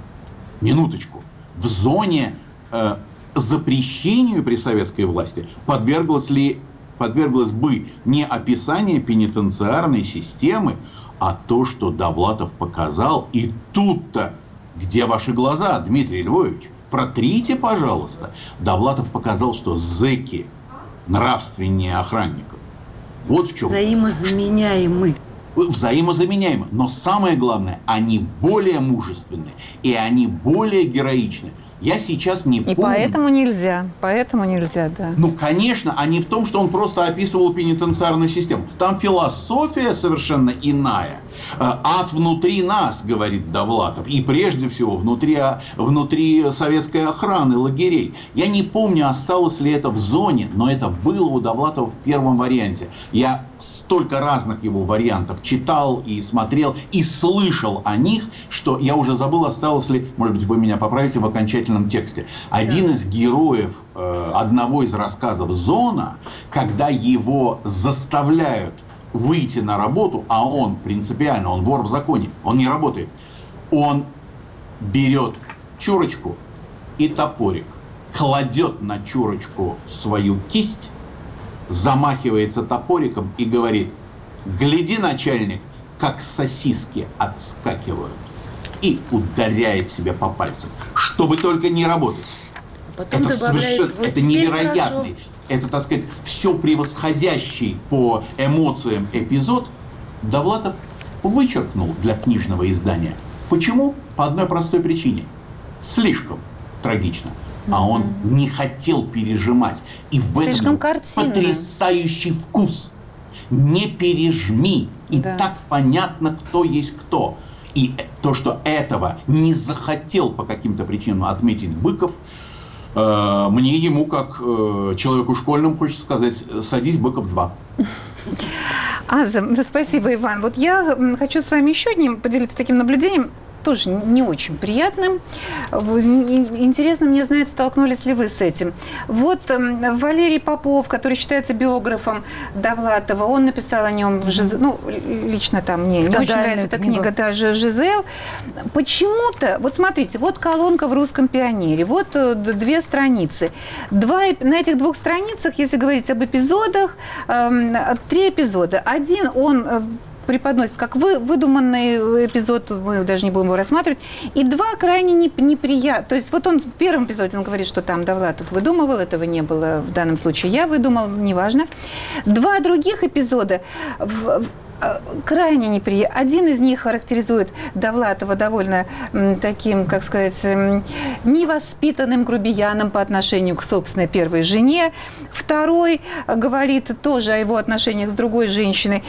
Минуточку. В зоне э, запрещению при советской власти подверглось ли, подверглось бы не описание пенитенциарной системы, а то, что Довлатов показал, и тут-то где ваши глаза, Дмитрий Львович? Протрите, пожалуйста. Довлатов показал, что зэки нравственнее охранников. Вот в чем. Взаимозаменяемы. Взаимозаменяемы. Но самое главное, они более мужественны. И они более героичны. Я сейчас не помню. И поэтому нельзя. Поэтому нельзя, да. Ну, конечно, а не в том, что он просто описывал пенитенциарную систему. Там философия совершенно иная. Ад внутри нас, говорит Довлатов. И прежде всего внутри, внутри советской охраны лагерей. Я не помню, осталось ли это в зоне, но это было у Довлатова в первом варианте. Я столько разных его вариантов читал и смотрел, и слышал о них, что я уже забыл, осталось ли, может быть, вы меня поправите, в окончательном тексте. Один из героев э, одного из рассказов «Зона», когда его заставляют выйти на работу, а он принципиально, он вор в законе, он не работает, он берет чурочку и топорик, кладет на чурочку свою кисть, замахивается топориком и говорит: «Гляди, начальник, как сосиски отскакивают», и ударяет себя по пальцам, чтобы только не работать. Потом это совершенно, вот это невероятный, это, так сказать, все превосходящий по эмоциям эпизод Довлатов вычеркнул для книжного издания. Почему? По одной простой причине. Слишком трагично. А он не хотел пережимать. И в этом потрясающий вкус. Не пережми. И да. Так понятно, кто есть кто. И то, что этого не захотел по каким-то причинам отметить Быков, э, мне ему, как э, человеку школьному, хочется сказать: садись, Быков два. Аза, спасибо, Иван. Вот я хочу с вами еще одним поделиться таким наблюдением, тоже не очень приятным. Интересно мне знать, столкнулись ли вы с этим. Вот Валерий Попов, который считается биографом Довлатова, он написал о нем, в Жиз... ну, лично там мне не очень нравится эта книга, да, «Жизель». Почему-то, вот смотрите, вот колонка в «Русском пионере», вот две страницы. Два, на этих двух страницах, если говорить об эпизодах, три эпизода. Один, он преподносит как вы, выдуманный эпизод, мы даже не будем его рассматривать, и два крайне неприятных. То есть вот он в первом эпизоде он говорит, что там Довлатов выдумывал, этого не было в данном случае, я выдумал, неважно. Два других эпизода в, крайне неприятно. Один из них характеризует Довлатова довольно м, таким, как сказать, м, невоспитанным грубияном по отношению к собственной первой жене. Второй говорит тоже о его отношениях с другой женщиной.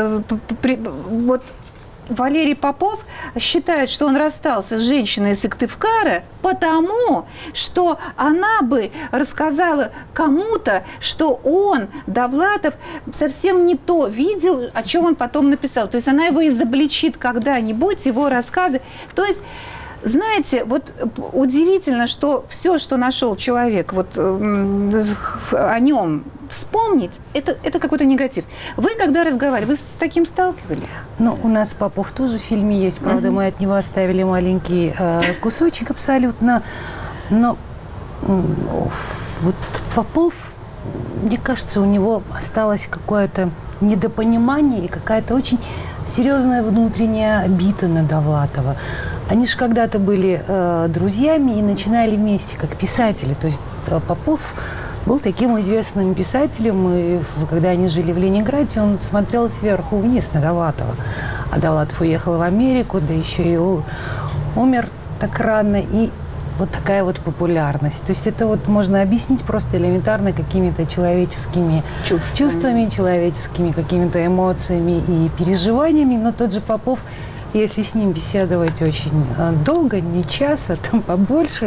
Вот Валерий Попов считает, что он расстался с женщиной из Сыктывкара, потому что она бы рассказала кому-то, что он, Довлатов, совсем не то видел, о чем он потом написал. То есть она его изобличит когда-нибудь, его рассказы. То есть знаете, вот удивительно, что все, что нашел человек, вот э, о нем вспомнить, это, это какой-то негатив. Вы, когда разговаривали, вы с таким сталкивались? Ну, у нас Попов тоже в фильме есть, правда, угу. мы от него оставили маленький э, кусочек абсолютно, но э, вот Попов, мне кажется, у него осталось какое-то недопонимание и какая-то очень серьезная внутренняя обида на Довлатова. Они же когда-то были э, друзьями и начинали вместе как писатели. То есть э, Попов был таким известным писателем, и когда они жили в Ленинграде, он смотрел сверху вниз на Довлатова. А Довлатов уехал в Америку, да еще и умер так рано, и вот такая вот популярность. То есть это вот можно объяснить просто элементарно какими-то человеческими чувствами, чувствами человеческими какими-то эмоциями и переживаниями. Но тот же Попов, если с ним беседовать очень долго, не час, а там побольше,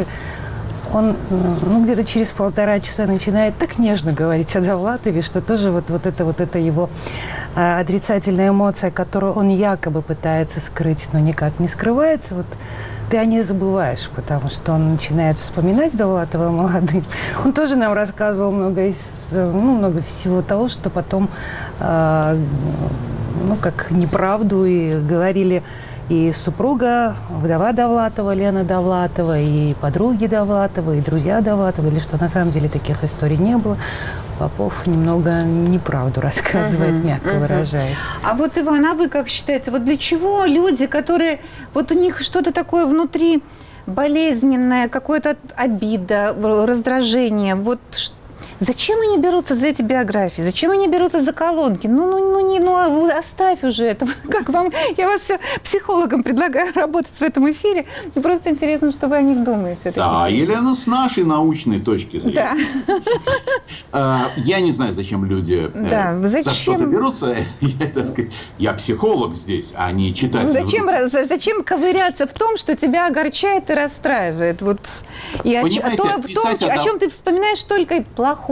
он ну, где-то через полтора часа начинает так нежно говорить о Довлатове, что тоже вот, вот это вот это его э, отрицательная эмоция, которую он якобы пытается скрыть, но никак не скрывается, вот ты о ней забываешь, потому что он начинает вспоминать Довлатова молодым. Он тоже нам рассказывал много, из, ну, много всего того, что потом э, ну, как неправду и говорили и супруга, вдова Довлатова, Лена Довлатова, и подруги Довлатова, и друзья Довлатова, или что на самом деле таких историй не было. Попов немного неправду рассказывает, uh-huh, мягко uh-huh. выражаясь. А вот, Иван, а вы как считаете, вот для чего люди, которые, вот у них что-то такое внутри болезненное, какое-то обида, раздражение, вот зачем они берутся за эти биографии? Зачем они берутся за колонки? Ну, ну, ну, не, ну, оставь уже это. Как вам? Я вас все психологом предлагаю работать в этом эфире. Мне просто интересно, что вы о них думаете. Да, Елена, с нашей научной точки зрения. Да. Я не знаю, зачем люди да, за что-то берутся. Я, так сказать, я психолог здесь, а не читатель. Зачем, зачем ковыряться в том, что тебя огорчает и расстраивает? Вот. И о, то, в том, о чем ты вспоминаешь только плохое.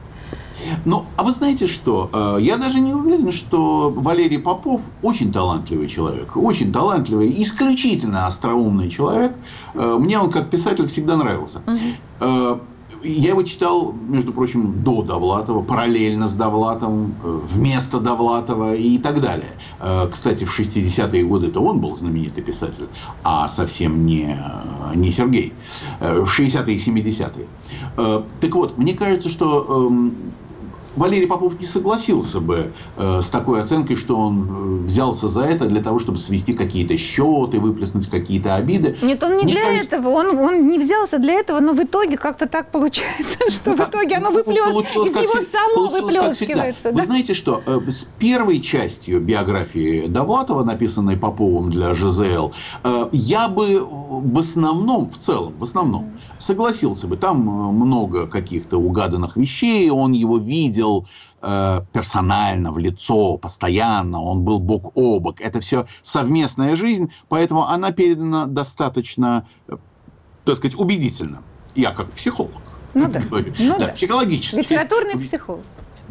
Ну, а вы знаете что? Я даже не уверен, что Валерий Попов очень талантливый человек. Очень талантливый, исключительно остроумный человек. Мне он как писатель всегда нравился. Угу. Я его читал, между прочим, до Довлатова, параллельно с Довлатовым, вместо Довлатова и так далее. Кстати, в шестидесятые годы это он был знаменитый писатель, а совсем не, не Сергей. В шестидесятые и семидесятые. Так вот, мне кажется, что Валерий Попов не согласился бы э, с такой оценкой, что он взялся за это для того, чтобы свести какие-то счеты, выплеснуть какие-то обиды. Нет, он не Мне для кажется... этого, он, он не взялся для этого, но в итоге как-то так получается, что в итоге оно выплескивается, из него само выплескивается. Вы знаете что, с первой частью биографии Довлатова, написанной Поповым для ЖЗЛ, я бы в основном, в целом, в основном согласился бы. Там много каких-то угаданных вещей, он его видел персонально, в лицо, постоянно, он был бок о бок. Это все совместная жизнь, поэтому она передана достаточно, так сказать, убедительно. Я как психолог. Ну да, говорю. Ну да, да. Психологически. Литературный психолог.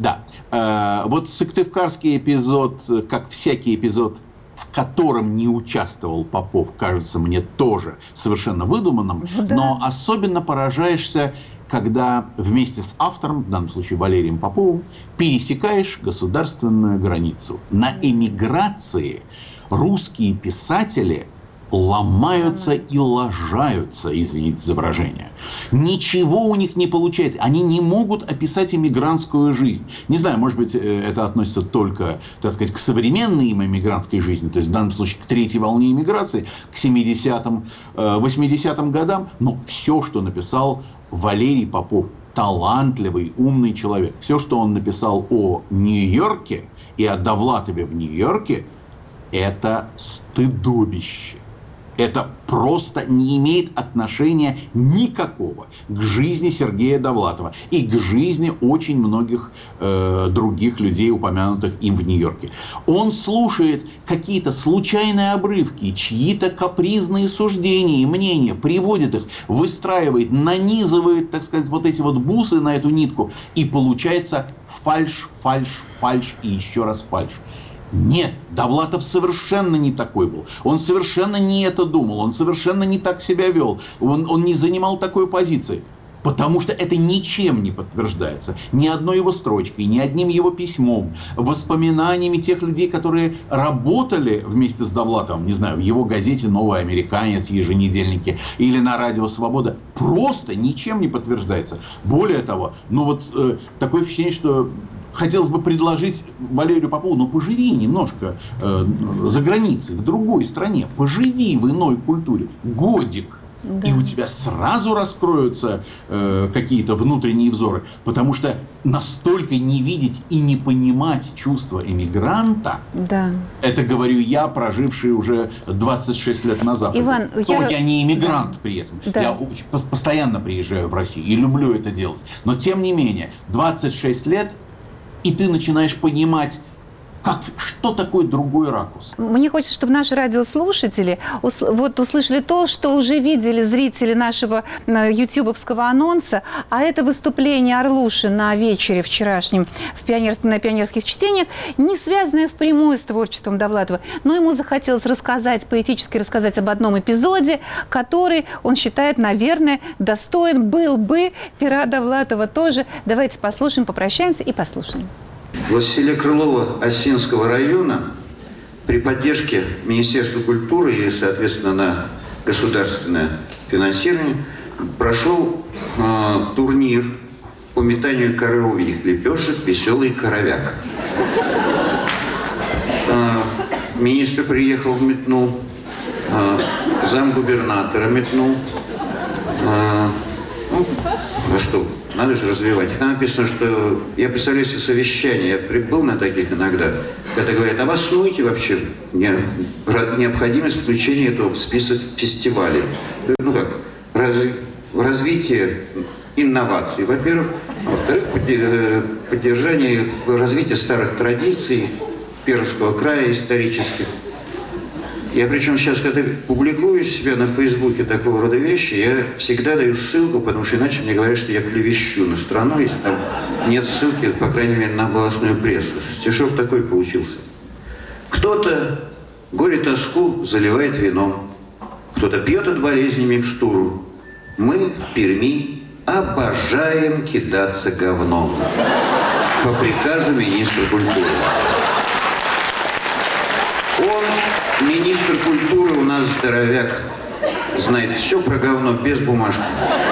Да. Вот Сыктывкарский эпизод, как всякий эпизод, в котором не участвовал Попов, кажется мне тоже совершенно выдуманным, ну, да. но особенно поражаешься, когда вместе с автором, в данном случае Валерием Поповым, пересекаешь государственную границу. На эмиграции русские писатели ломаются и лажаются, извините за выражение. Ничего у них не получается. Они не могут описать эмигрантскую жизнь. Не знаю, может быть, это относится только, так сказать, к современной им эмигрантской жизни, то есть в данном случае к третьей волне эмиграции, к семидесятым, восьмидесятым годам. Но все, что написал Валерий Попов, талантливый, умный человек, все, что он написал о Нью-Йорке и о Довлатове в Нью-Йорке, это стыдобище. Это просто не имеет отношения никакого к жизни Сергея Довлатова и к жизни очень многих э, других людей, упомянутых им в Нью-Йорке. Он слушает какие-то случайные обрывки, чьи-то капризные суждения и мнения, приводит их, выстраивает, нанизывает, так сказать, вот эти вот бусы на эту нитку, и получается фальшь, фальшь, фальшь и еще раз фальшь. Нет, Довлатов совершенно не такой был. Он совершенно не это думал, он совершенно не так себя вел, он, он не занимал такой позиции. Потому что это ничем не подтверждается. Ни одной его строчкой, ни одним его письмом, воспоминаниями тех людей, которые работали вместе с Довлатовым, не знаю, в его газете «Новый американец», еженедельнике, или на радио «Свобода», просто ничем не подтверждается. Более того, ну вот э, такое впечатление, что хотелось бы предложить Валерию Попову, ну поживи немножко э, за границей, в другой стране, поживи в иной культуре, годик. Да. И у тебя сразу раскроются э, какие-то внутренние взоры. Потому что настолько не видеть и не понимать чувства эмигранта, да. это говорю я, проживший уже двадцать шесть лет на Западе. Иван, То я... я не эмигрант да. при этом. Да. Я постоянно приезжаю в Россию и люблю это делать. Но тем не менее, двадцать шесть лет, и ты начинаешь понимать, как, что такое другой ракурс? Мне хочется, чтобы наши радиослушатели ус, вот услышали то, что уже видели зрители нашего ютубовского анонса, а это выступление Орлуши на вечере вчерашнем в пионер, на пионерских чтениях, не связанное впрямую с творчеством Довлатова, но ему захотелось рассказать, поэтически рассказать об одном эпизоде, который он считает, наверное, достоин был бы пера Довлатова тоже. Давайте послушаем, попрощаемся и послушаем. В селе Крылово Осинского района при поддержке Министерства культуры и, соответственно, на государственное финансирование прошел э, турнир по метанию коровьих лепешек «Веселый коровяк». Э, министр приехал, метнул, э, замгубернатора метнул. Э, ну, ну что, надо же развивать. Там написано, что я представляю себе совещание, я был на таких иногда, когда говорят, обоснуйте вообще необходимость включения этого в список фестивалей. Ну как, разви, развитие инноваций, во-первых, а во-вторых, поддержание развития старых традиций Пермского края исторических. Я причем сейчас, когда публикую себя на Фейсбуке такого рода вещи, я всегда даю ссылку, потому что иначе мне говорят, что я клевещу на страну, если там нет ссылки, по крайней мере, на областную прессу. Стишок такой получился. Кто-то горе-тоску заливает вином, кто-то пьет от болезни микстуру. Мы в Перми обожаем кидаться говном. По приказу министра культуры. Он, министр культуры, у нас здоровяк, знает все про говно без бумажки.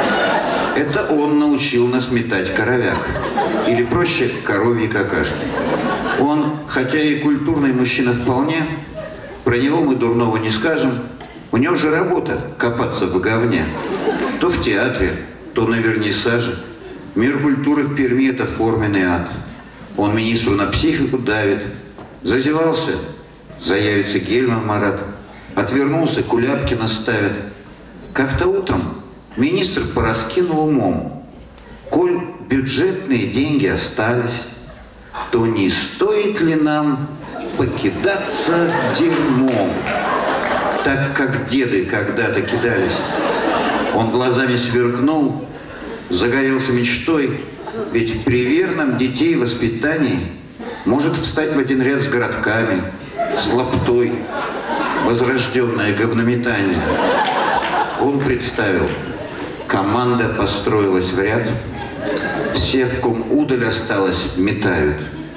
Это он научил нас метать коровяк. Или проще, коровьи какашки. Он, хотя и культурный мужчина вполне, про него мы дурного не скажем. У него же работа копаться в говне. То в театре, то на вернисаже. Мир культуры в Перми – это форменный ад. Он министру на психику давит. Зазевался – заявится Гельман Марат. Отвернулся – Куляпкина ставит. Как-то утром министр пораскинул умом. Коль бюджетные деньги остались, то не стоит ли нам покидаться дерьмом, так как деды когда-то кидались. Он глазами сверкнул, загорелся мечтой, ведь при верном детей воспитании может встать в один ряд с городками, с лаптой, возрожденное говнометание. Он представил, команда построилась в ряд, все, в ком удаль осталось, метают.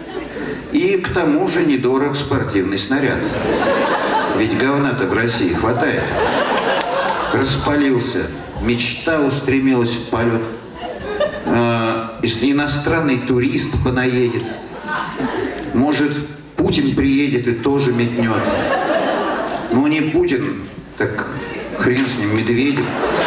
И к тому же недорог спортивный снаряд. Ведь говна-то в России хватает. Распалился, мечта устремилась в полет. Э, если иностранный турист понаедет, может, Путин приедет и тоже метнет. Ну, не Путин, так хрен с ним, Медведев.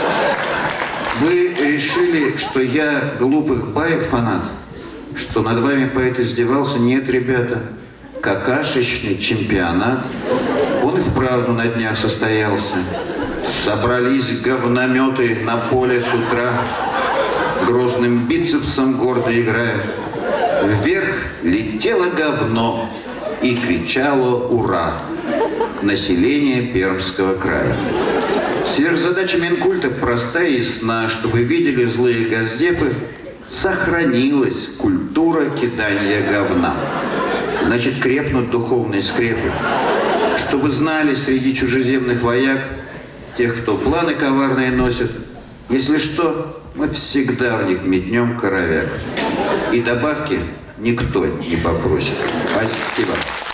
Вы решили, что я глупых баек фанат? Что над вами поэт издевался? Нет, ребята. Какашечный чемпионат. Он и вправду на днях состоялся. Собрались говнометы на поле с утра, грозным бицепсом гордо играя. Вверх летело говно и кричало «Ура!» население Пермского края. Сверхзадача Минкульта простая и ясна, чтобы видели злые газдепы, сохранилась культура кидания говна. значит, крепнут духовные скрепы. Чтобы знали среди чужеземных вояк, тех, кто планы коварные носит, если что, мы всегда в них метнем коровяк. И добавки никто не попросит. Спасибо.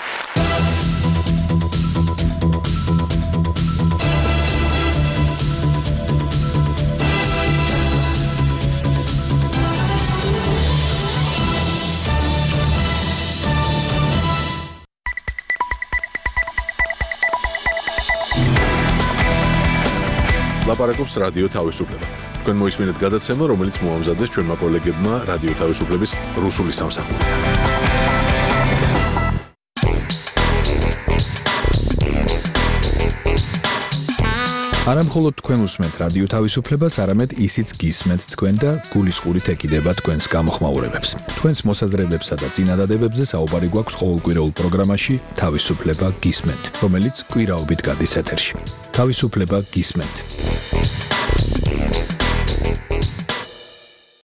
ლაპარაკობს რადიო თავისუფლება. თქვენ მოისმინეთ გადაცემა, რომელიც მოამზადეს ჩვენმა კოლეგებმა რადიო თავისუფლების რუსული სამსახური. არა მხოლოდ თქვენ უსმენთ რადიო თავისუფლებას, არამედ ისიც გისმენთ თქვენ და გულისყურით ეკიდება თქვენს გამოხმაურებებს. თქვენს მოსაზრებებსა და წინადადებებზე საუბარი გვაქვს ყოველკვირეულ პროგრამაში თავისუფლება გისმენთ, რომელიც კვირაობით გადის ეთერში. თავისუფლება გისმენთ.